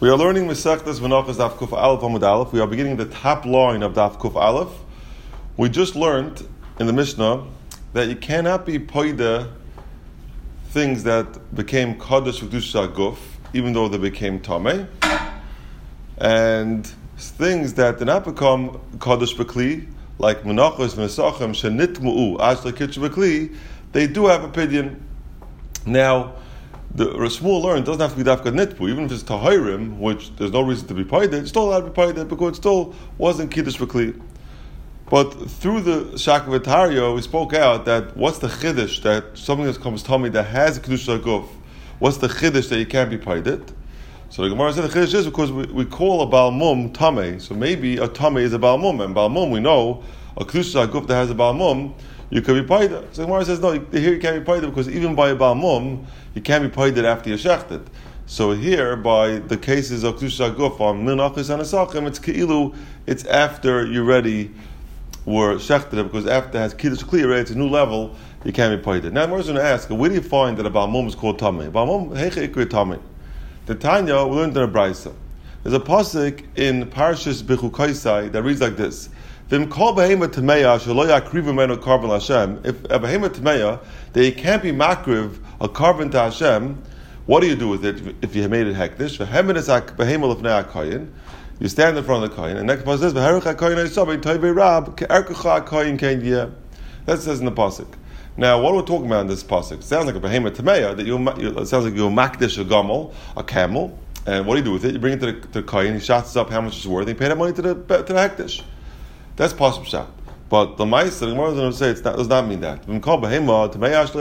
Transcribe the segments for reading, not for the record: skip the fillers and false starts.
We are learning Masechtas Menachos Daf Kuf Aleph Amud Aleph. We are beginning the top line of Daf Kuf Aleph. We just learned in the Mishnah that you cannot be poida things that became Kaddish V'Kedusha Guf, even though they became Tameh, and things that did not become Kaddish B'Kli, like Menachos V'Nesachim Shenitmu'u Ashla Kitch B'Kli, they do have a pidyon. Now, the Shmuel learned it doesn't have to be dafka nitpu, even if it's tahirim, which there's no reason to be paid, it's still allowed to be paid because it still wasn't kiddush v'kli. But through the Shakavitario, we spoke out that what's the chiddush that something that comes tummy that has a kiddush guf, what's the chiddush that you can't be paid it? So the Gemara said the chiddush is because we call a balmum tameh, so maybe a tameh is a balmum, and balmum we know a kiddush guf that has a balmum, you can be paid. So the Gemara says no, here you can't be paid because even by a balmum you can't be paid after you shechted. So here, by the cases of Kedusha Guf on Menachos and Nesachim, it's Keilu, it's after you already were shechted, because after it has Kiddush clear, it's a new level, you can't be paid. Now, I'm going to ask, where do you find that a Balmum is called Tameh? Balmum, Heiche Ikri Tameh. The Tanya, we learned in a Braisa. There's a pasuk in Parashas Bechukaisai that reads like this. V'im kol behema tameya shelo yakrivu menu carbon Hashem. If a behema tameya, that you can't be makriv a carbon to Hashem, what do you do with it if you made it hektish? V'hemen is behema lefnei hakayin. You stand in front of the koyin, and next pasuk says v'herich hakayin ha'isabei toivei rab ke'erkecha hakayin kein yeh. That says in the pasuk. Now, what are we talking about in this pasuk? It sounds like a behema tameya that it sounds like you makdish a gamel, a camel, and what do you do with it? You bring it to the koyin, he shots up how much it's worth, and you pay that money to the hektish. That's pasuk shot. But the Ma'aser, the Gemara is going to say it does not mean that. We're talking about a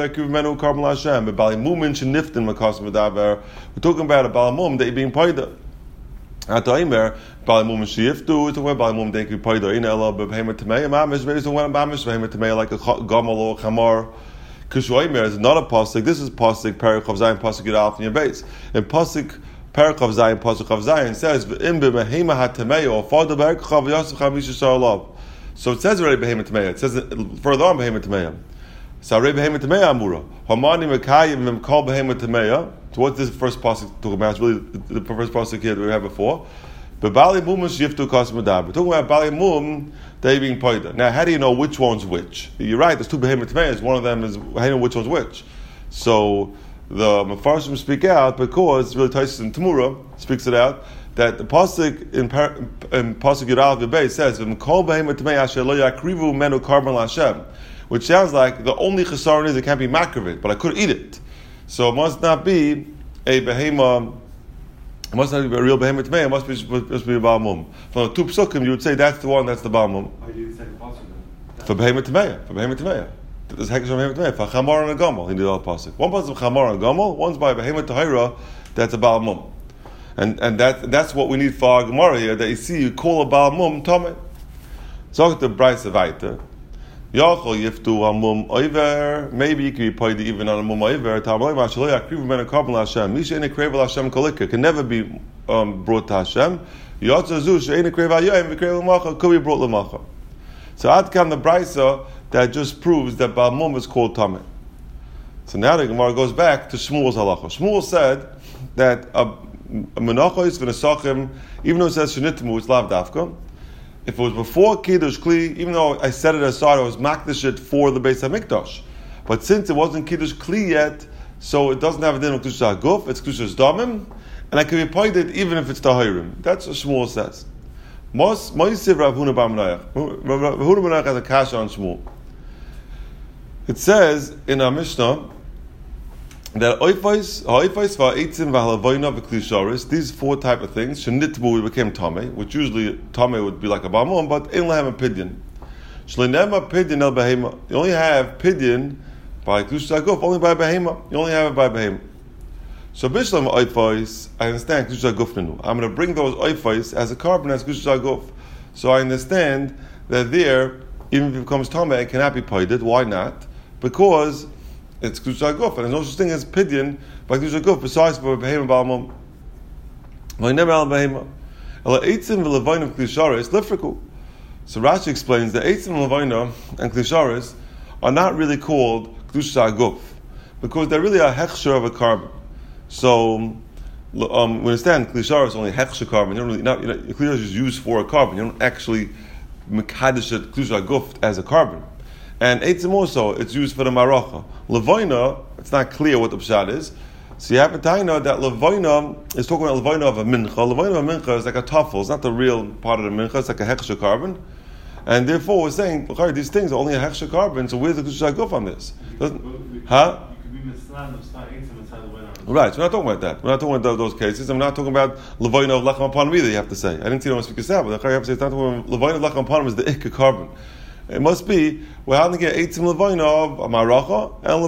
balamum that you're being paida. Ataimer balamum sheyiftu. It's talking about balamum that you be paida. In ela behema tameya mamish. Maybe it's talking about mamish behema tameya like a gamal or chamar. Kishoimer is not a pasuk. This is pasuk Perek of Zayin pasuk Yud Aleph in your base. And pasuk Perek of Zayin pasuk of Zayin says v'im behema hatameya or father Perek chav yasach hamisha sharalav. So it says already Behemoth Tameya. It says further on Behemoth Tameya. So already Behemoth Tameya Amura. Hamani Mekayim Vim called Behemoth Tameya. So what's this first pasuk talking about? It's really the first pasuk here that we had before. But Bali Mum is Yiftu Kas Madab. We're talking about Bali Mum, they being paida. Now, how do you know which one's which? You're right. There's two Behemoth Tameyas. One of them is how do you know which one's which? So the Mefarshim speak out because really Taisus and Tamura speaks it out. That the pasuk in pasuk Yud Aleph Yud says "V'mkol behema tamei asher lo yakrivu menu carbon Hashem," which sounds like the only chesaron is it can't be makriv, but I could eat it. So it must not be a behema. It must not be a real behema tamei. It must be a balmum. From the two psukim, you would say that's the one. That's the balmum. Why do you say pasuk then? For behema tamei. For behema tamei. There's hekesh from behema tamei. For chamar and a gamel. He did all pasuk. One pasuk chamar and a gamel. One's by behema tahira. That's a balmum. And that's what we need for our Gemara here, that you see, you call a Baal Mum Tomei. Zog the Braisa Vaita. Yachol Yiftu al Mum Oiver. Maybe you can be paid even on a Mum Oiver. Tamalei Vashalei Akrivu Ben Akabel Hashem. Misha Ene Krevel Hashem Kolika can never be brought to Hashem. Yotza Zush Ene Krevel Yoyim V'Krevel Macha could be brought Lamacha. So Ad Kam the Braisa that just proves that Baal Mum is called Tomei. So now the Gemara goes back to Shmuel's halacha. Shmuel said that Menachos v'nesachim, even though it says shenitmu, it's lav dafka. If it was before kiddush kli, even though I set it aside, I was makdish it for the Beis Hamikdash. But since it wasn't kiddush kli yet, so it doesn't have a din of kedusha guf, it's kedusha damim, and I can be paid it even if it's tahirim. That's what Shmuel says. Moisiv Rav Huna bar Menayach. Rav Huna bar Menayach has a kasha on Shmuel. It says in our Mishnah that oifais va'etzim v'halavoyna v'klisharis, these four type of things, shenitmu became tamei, which usually tamei would be like a balmum, but ein lahem a pidyon. Shlenema pidyon el behema. You only have pidyon by kedusha guf, only by behema. You only have it by behema. So bishlam oifais, I understand kedusha guf nenu. I'm going to bring those oifais as a carbon as kedusha guf. So I understand that there, even if it becomes tamei, it cannot be paided. Why not? Because it's kedusha guf, and there's no such thing as pidyon by kedusha guf besides for behema balmum. V'never al behema. Ela eitzim v'levayna v'klisharis lifriku. So Rashi explains that eitzim v'levayna and klisharis are not really called kedusha guf because they're really a hechsher of a carbon. So We understand Kli Shara is only a hechsher carbon. You don't really, Kli Shara is used for a carbon. You don't actually mekadesh it Kli Shara guft as a carbon. And Eitzim also, it's used for the maracha. Levoina, it's not clear what the pshat is. So you have a taina that Levoina is talking about Levoina of a mincha. Levoina of a mincha is like a tafel. It's not the real part of the mincha. It's like a hechsher carbon. And therefore we're saying, these things are only a hechsher carbon, so where's the Kli Shara guf on this? Huh? Right, so we're not talking about that. We're not talking about those cases. I'm not talking about Levoina of Lechem Apanim either, you have to say. I didn't see them speak this out, but the have to say it's not talking about Levoina of Lechem Apanim is the ikka carbon. It must be, we're having to get Eitzim Levoina of Maracha, and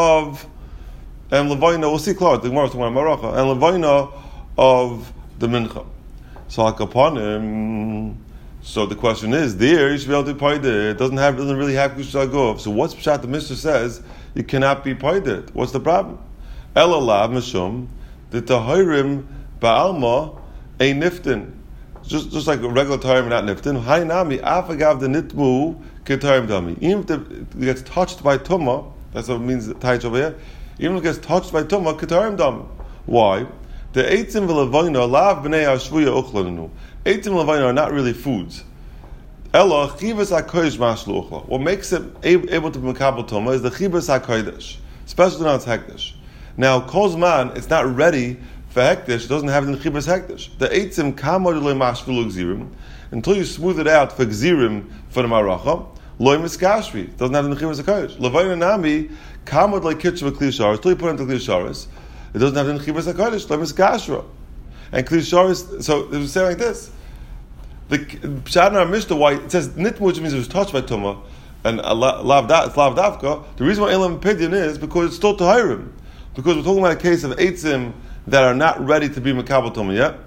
Levoina, we'll see Claude, the Gemara is talking about Maracha, and Levoina of the Mincha. So Apanim, so the question is, there, you should be able to be paid it. It doesn't really have Kushal Gov. So what's Pshat the Mishnah says, you cannot be paid it. What's the problem? Elalav Mishum, the Tahirim Ba'alma, a Niftin. Just like a regular Tahirim, not Niftin. Hainami, Afagav the Nitmu, Ketahirim Dami. Even if it gets touched by Tumma, that's what it means, Taich over here. Even if it gets touched by Tumma, Ketahirim Dami. Why? The Eitzim V'Levoina, Lav B'nei HaShvuya Uchlaninu. Eitzim V'Levoina are not really foods. Ella, Chivas HaKodesh Mashlu Uchla. What makes it able to be Mekabel Tumma is the Chivas HaKodesh, especially now it's Hekdesh. Now, Kozman, it's not ready for Hekdesh, it doesn't have it in Chibas Hekdesh. The Eitzim Kamod Loy Mashvilu Gzirim, until you smooth it out for Gzirim for the Maracha, Loy Miskashvi, it doesn't have it in Chibas HaKodesh. Levayna Nami, Kamod Loy Kitchev Kli Sharis, until you put it into Kli Sharis, it doesn't have it in Chibas HaKodesh, Loy Miskashra. And Kli Sharis, so it was saying like this. The Pshat in our Mishnah, why it says Nitmu, which means it was touched by Tumah, and it's Lav Davka, the reason why Elam Pidyon is because it's still Tahirim. Because we're talking about a case of Eitzim that are not ready to be Mekabel Tumah yet.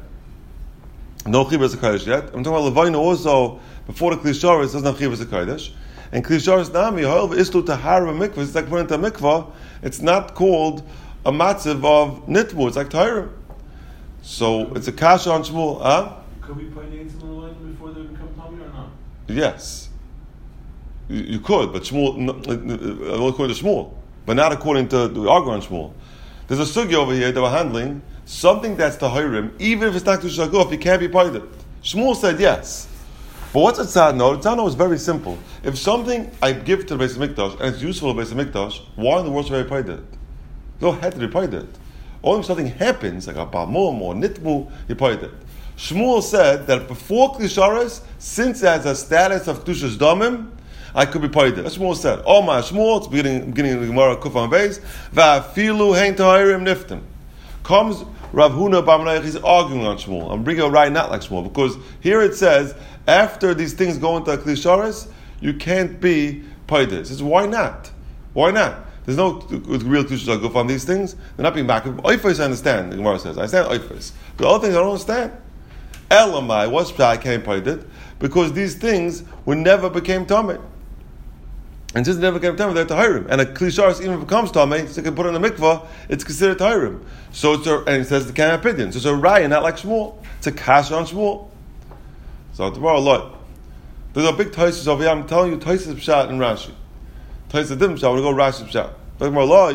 No Chibas HaKodesh yet. I'm talking about Levaina also, before the Kli Sharis, doesn't have Chibas HaKodesh. And Kli Sharis Nami, however, Islu Tahara Mikvah, it's like putting into a mikvah, it's not called a matziv of Nitmu, it's like Tahirim. So it's a kasha on Shmuel. Could we put Eitzim in the line before they become Tommy or not? Yes. You could, but Shmuel, according to Shmuel. But not according to the Argon on Shmuel. There's a sugya over here that we're handling, something that's Tahirim, even if it's not Kushal Guf, you can't be part of it. Shmuel said yes. But what's a tzad note? Tzad note is very simple. If something I give to the Beis HaMikdash, and it's useful to the Beis HaMikdash, why in the world should I pay it? No head to be paid it. Only if something happens, like a Balmum or Nitmu, you pay it. Shmuel said that before Kli Sharis, since it has a status of Kedushas Damim, I could be paid it. That's what Shmuel said. Oh my Shmuel, it's beginning of the Gemara Kufan Beis. Va'afilu hein tahirim niftim. Comes Rav Huna Bar Menachia, he's arguing on Shmuel. I'm bringing a right not like Shmuel because here it says after these things go into Kli Sharis, you can't be paid it. Says why not? Why not? There's no real Kedushas Guf on these things. They're not being back. Oifos I understand. The Gemara says I understand Oifos, but other things I don't understand. Elamai, what's I can't paid it because these things were never became tamei. And since it never came time, they're Tahirim. And a Kli Sharis, even if it becomes Tamei, so you can put it in a mikvah, it's considered Tahirim. So it's and it says the can't have pidyon. So it's a raya, not like Shmuel. It's a kasha on Shmuel. So tomorrow, look. There's a big Taisus over here. I'm telling you, Taisus Pshat and Rashi. Taisus different Pshat, we're going to go Rashi Pshat. Tomorrow,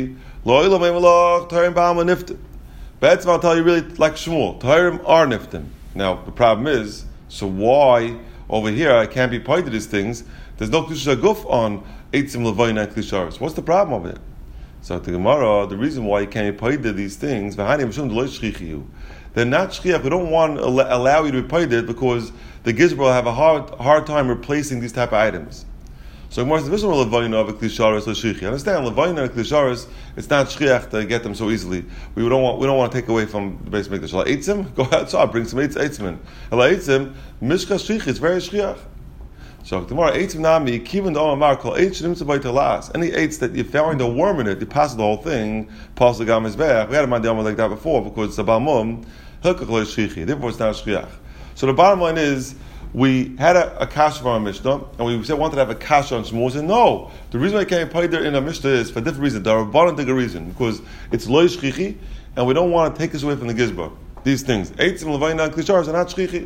Tahirim Ba'alma Niftim. But I'll tell you really like Shmuel. Tahirim are Niftim. Now, the problem is, so why over here I can't be paid to these things? There's no Kedusha Guf on Eitzim Levaina and Kli Sharis. What's the problem of it? So the Gemara, the reason why you can't be paid to these things, they're not shchiach. We don't want to allow you to be paid it because the Gizbar will have a hard time replacing these type of items. So Gemara says, Levaina of Kli Sharis l'shchiach. Understand, Levaina and Kli Sharis, it's not shchiach to get them so easily. We don't want to take away from the Beis HaMikdash. Eitzim, go outside, bring some eitzim in. Eitzim, mishka shchiach, it's very shchiach. So tomorrow, eitzim nami kivin da'om amar kol eitz shnim tzavay talas. Any eitz that you find a worm in it, you pass the whole thing. Pass the gam mizbeach. We had a man like that before because it's a balmum hilkach lo shchichi. Therefore, it's not shchiach. So the bottom line is, we had a kasha for our Mishnah, and we said wanted to have a kasha on Shmuel. We said no. The reason why I can't pay there in our Mishnah is for a different reason. There are abundant reason because it's lo shchichi, and we don't want to take this away from the gizbar. These things, eitzim levaina and Kli Sharis are not shchichi.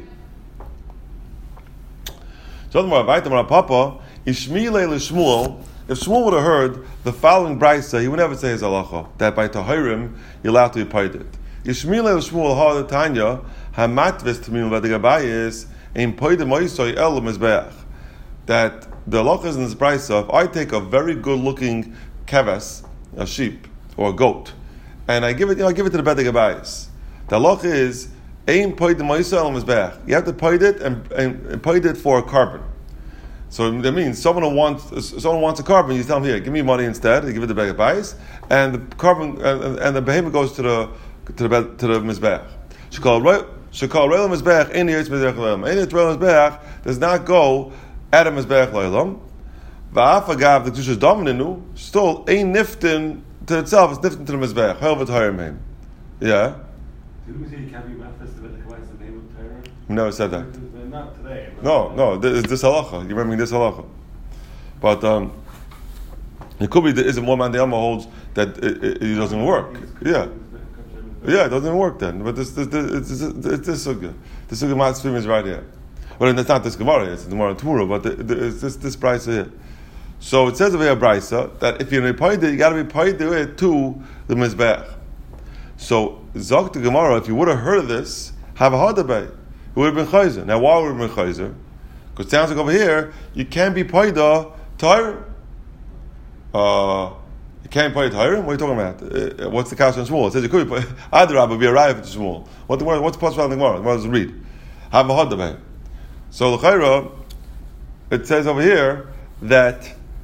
So Papa, if Shmuel would have heard the following brisa, he would never say his halacha that by tahirim you're allowed to be paid it. Yishmile Shmuel ha Tanya hamatvis tamim v'degabayis ein poide moisoi el mizbeach. That the halachas in this brisa, if I take a very good-looking keves, a sheep or a goat, and I give it to the bedegabayis, the halacha is ein poide moisoi el mizbeach. You have to poide it and poide it for a carbon. So that means someone wants a carbon. You tell him, here, give me money instead. You give it the bedegabayis, and the carbon and the behemoth goes to the mizbeach. Shekal Reilam Mizbeach in the Eretz Mizbeach Leilam. In the Reilam Mizbeach does not go at a Mizbeach Leilam. Va'afagav the Kedusha's domininu still ain't niftin to itself. It's niftin to the Mizbeach. However, Torah. Yeah. Didn't we say you can't be manifested with the Kavais in the name of Torah? We never said that. Not today. No. This halacha. You remember this halacha. But it could be there isn't one man the Amma holds that it doesn't work. Yeah. Yeah, it doesn't work then. But this sugya. The sugya matzvim is right here. Well, it's not this Gemara, it's the Gemara Torah, but it's this brisa here. So it says over here, brisa, that if you're going to be paid it, you got to be paid it to the mizbeach. So zok the Gemara, if you would have heard of this, have a hadabay. It would have been chayzer. Now, why would it have been chayzer? Because it sounds like over here, you can't be paid the Torah. You can't pay it higher. What are you talking about? What's the kasha on Shmuel? It says you could be Adrab, but be arrived to Shmuel. What's the possible in the Gemara? The Gemara doesn't read. Have a hod debate. So the Chayra, it says over here that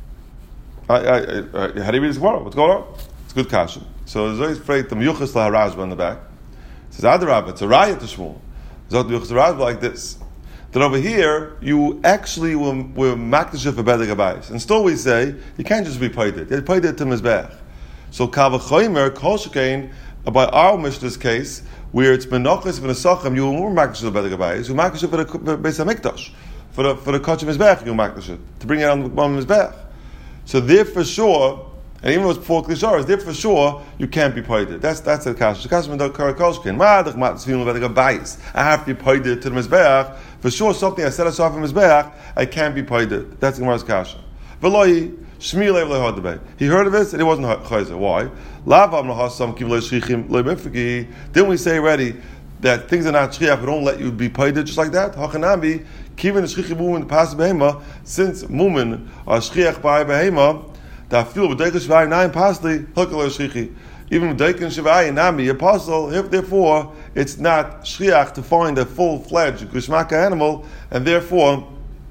how do you read this Gemara? What's going on? It's good kasha. So there's always phrase the Miyuchas LaHarajba in the back. It says Adrab, it's a riot to Shmuel. Zot Miyuchas LaHarajba like this. That over here, you actually were makdashah for bedek abayis. And still we say, you can't just be paid it. You paid it to mizbech. So kavachoymer, kol shekain, by our Mishnah's case, where it's menachas v'nesachim, you were makdashah for bedek abayis, you makdashah for the Beis HaMikdash. For the kach of mizbech, you makdashah. To bring it on mizbech. So there for sure, and even though it's before Klishar, there for sure, you can't be paid it. That's the kash. The kash is kol shekain. Ma'adach matzvim bedek abayis. I have to be paid it to the mizbech. For sure, something I set aside from his back, I can't be paid it. That's the Gemara's kasha. V'loi shmi'lev lehadabei. He heard of this and it wasn't chayzer. Why? Lavam lahasam kiv le'shchichim le'mifiki. Didn't we say already that things are not shchiach, but don't let you be paid it just like that? Hachanami kivin shchichim mumin pas behema. Since mumin are shchiach by behema, that feel b'deikus v'ay nine pasli hakal shchichi. Even Daikin Shivai and Nami, apostle, therefore, it's not shriach to find a full-fledged Gishmaka animal, and therefore,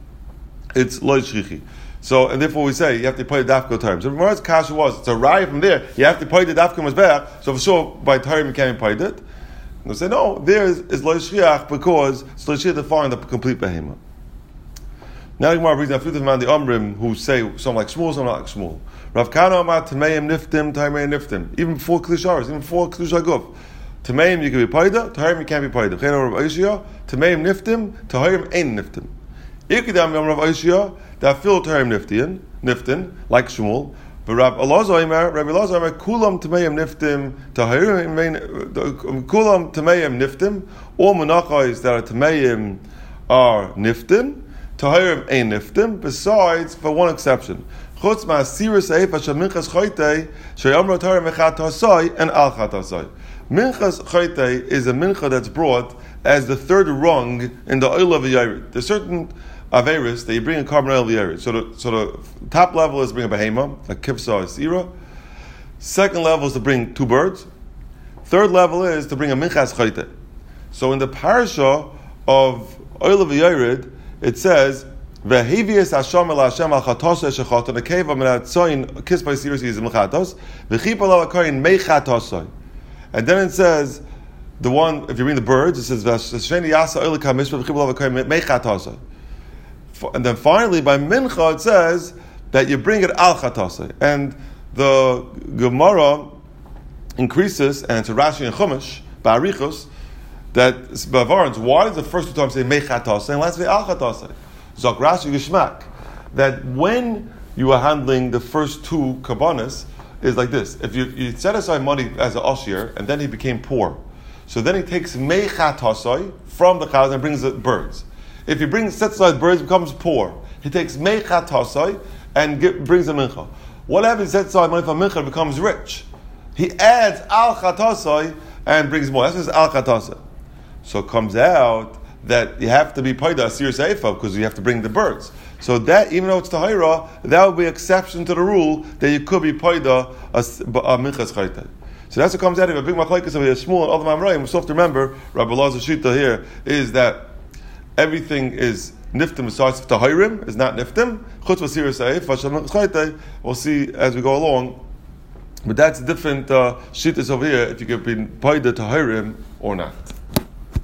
it's loy shrichi. So, and therefore we say, you have to pay the dafka terms. So, Gemara's kasha was, it's a raya from there, you have to pay the dafka mizbeach, so for sure, by time you can't pay it. And they say, no, there is loy shriach, because it's loy shriach to find the complete behemoth. Now the Gemara brings down a few different the Amrim who say some like Shmuel, some not like Shmuel. Rav Kana Amar Tameim Niftim, Tameim Niftim. Even before Klisharis, even before Klisha Guf. Tameim you can be paida, Tameim you can't be paida. Chena Rav Aishia, Tameim Niftim, Tameim Ein Niftim. Ikidam Yom Rav Aishia, that fill Tameim Niftim, like Shmuel. But Rabbi Elazar Omer, Kulam Tameim Niftim, Kulam Tameim Niftim. All menachos that are Tameim are Niftim. Tahirim ein niftim, besides for one exception. Chutz ma'asirus eifa sheminchas choytei sheyamro Torah mechat hasai and al chat hasai. Minchas choytei is a mincha that's brought as the third rung in the oil of the yared. There's certain averis that you bring a carbon oil of the yared. So the top level is to bring a behema, a kivsa, a sira. Second level is to bring two birds. Third level is to bring a minchas choytei. So in the parasha of oil of the yared, it says, "Ve'hevius Hashem el Hashem al chatos eshachot and a cave of menatzoin kiss by seriously is mechatos ve'chipol al kain mechatosai." And then it says, the one if you read the birds, it says "V'sheni yasa oil kamish ve'chipol al kain mechatosai." And then finally by mincha it says that you bring it al chatosai. And the Gemara increases, and it's a Rashi and Chumash ba'arichos. That Bavarans, why does the first two times say mechatasai and last say al chatasai? Zok Rashi Gishmak. That when you are handling the first two kabbanas is like this: if you set aside money as an oshir and then he became poor, so then he takes mechatasai from the cows and brings the birds. If he sets aside birds, becomes poor. He takes mechatasai and brings a mincha. Whatever he sets aside money for mincha becomes rich. He adds al chatasai and brings more. That's just al katasa. So it comes out that you have to be paida asir seifa because you have to bring the birds. So that, even though it's tahira, that would be exception to the rule that you could be paida a minchas chayta. So that's what comes out of a big machlekes of Shmuel and all the Mamrayim. We still have to remember, Rabbi Lazar Shita here is that everything is niftim besides tahirim is not niftim. Chutz v'asir seifa. We'll see as we go along. But that's different shittas over here if you can be paida tahirim or not.